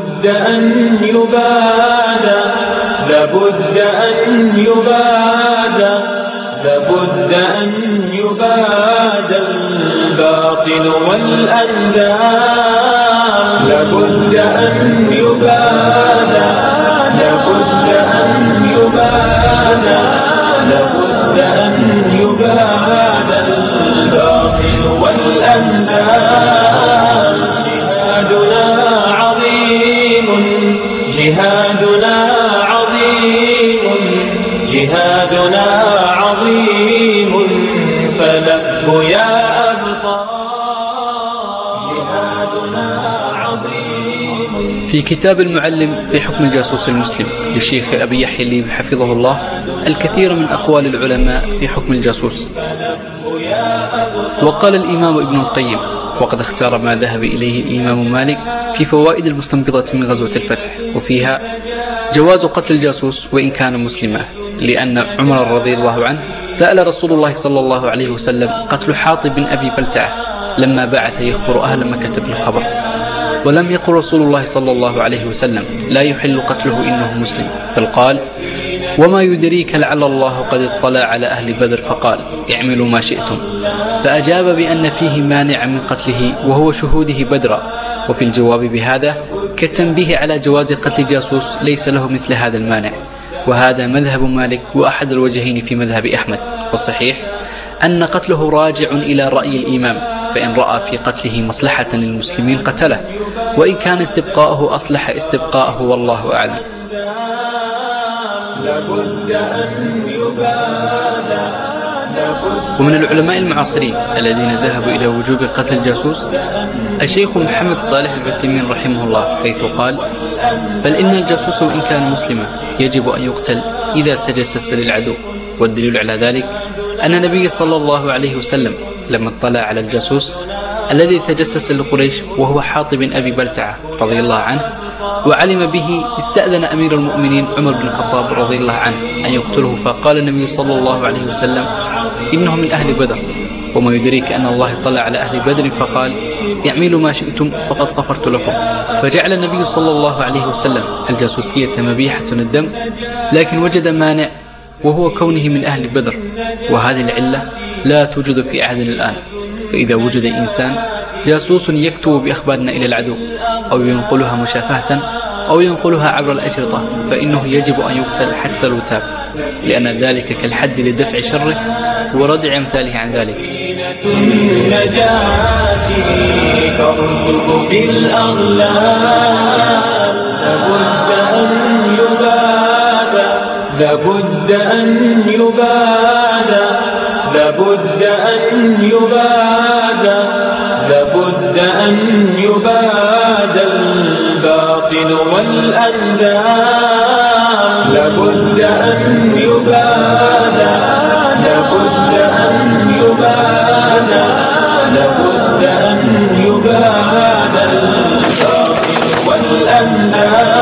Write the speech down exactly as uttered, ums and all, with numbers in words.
لابد أن يبادى لابد أن يبادى لابد أن يبادى الباطل والأنداد لابد أن يبادى لابد أن يبادى لابد أن يبادى الباطل والأنداد جهادنا عظيم جهادنا عظيم جهادنا عظيم فلهو يا أبطال جهادنا عظيم. في كتاب المعلم في حكم الجاسوس المسلم للشيخ أبي يحيى الليبي حفظه الله الكثير من أقوال العلماء في حكم الجاسوس. وقال الإمام ابن القيم وقد اختار ما ذهب إليه الإمام مالك في فوائد المستنبطة من غزوة الفتح، وفيها جواز قتل الجاسوس وإن كان مسلما، لأن عمر رضي الله عنه سأل رسول الله صلى الله عليه وسلم قتل حاطب بن أبي بلتعة لما بعث يخبر أهل مكة بالخبر، ولم يقل رسول الله صلى الله عليه وسلم لا يحل قتله إنه مسلم، بل قال وما يدريك لعل الله قد اطلع على أهل بدر فقال اعملوا ما شئتم، فأجاب بأن فيه مانع من قتله وهو شهوده بدرا. وفي الجواب بهذا كالتنبيه على جواز قتل جاسوس ليس له مثل هذا المانع، وهذا مذهب مالك وأحد الوجهين في مذهب أحمد. والصحيح أن قتله راجع إلى رأي الإمام، فإن رأى في قتله مصلحة للمسلمين قتله، وإن كان استبقاءه أصلح استبقاءه والله أعلم. ومن العلماء المعاصرين الذين ذهبوا إلى وجوب قتل الجاسوس الشيخ محمد صالح العثيمين رحمه الله، حيث قال بل إن الجاسوس وإن كان مسلما يجب أن يقتل إذا تجسس للعدو. والدليل على ذلك أن النبي صلى الله عليه وسلم لما اطلع على الجاسوس الذي تجسس لقريش وهو حاطب بن أبي بلتعة رضي الله عنه وعلم به، استأذن أمير المؤمنين عمر بن الخطاب رضي الله عنه أن يقتله، فقال النبي صلى الله عليه وسلم إنه من أهل بدر، وما يدريك أن الله اطلع على أهل بدر فقال اعملوا ما شئتم فقد غفرت لكم. فجعل النبي صلى الله عليه وسلم الجاسوسية مبيحة الدم، لكن وجد مانع وهو كونه من أهل بدر، وهذه العلة لا توجد في عهدنا الآن. فإذا وجد إنسان جاسوس يكتب بأخبارنا إلى العدو أو ينقلها مشافهة أو ينقلها عبر الأشرطة فإنه يجب أن يقتل حتى لو تاب، لأن ذلك كالحد لدفع شره وردع أمثاله عن ذلك. لابد أن يبادى لابد أن يبادى لابد أن يبادى الباطل والأنداد لابد أن يبادى لابد أن يبادى لابد أن يبادى الباطل والأنداد.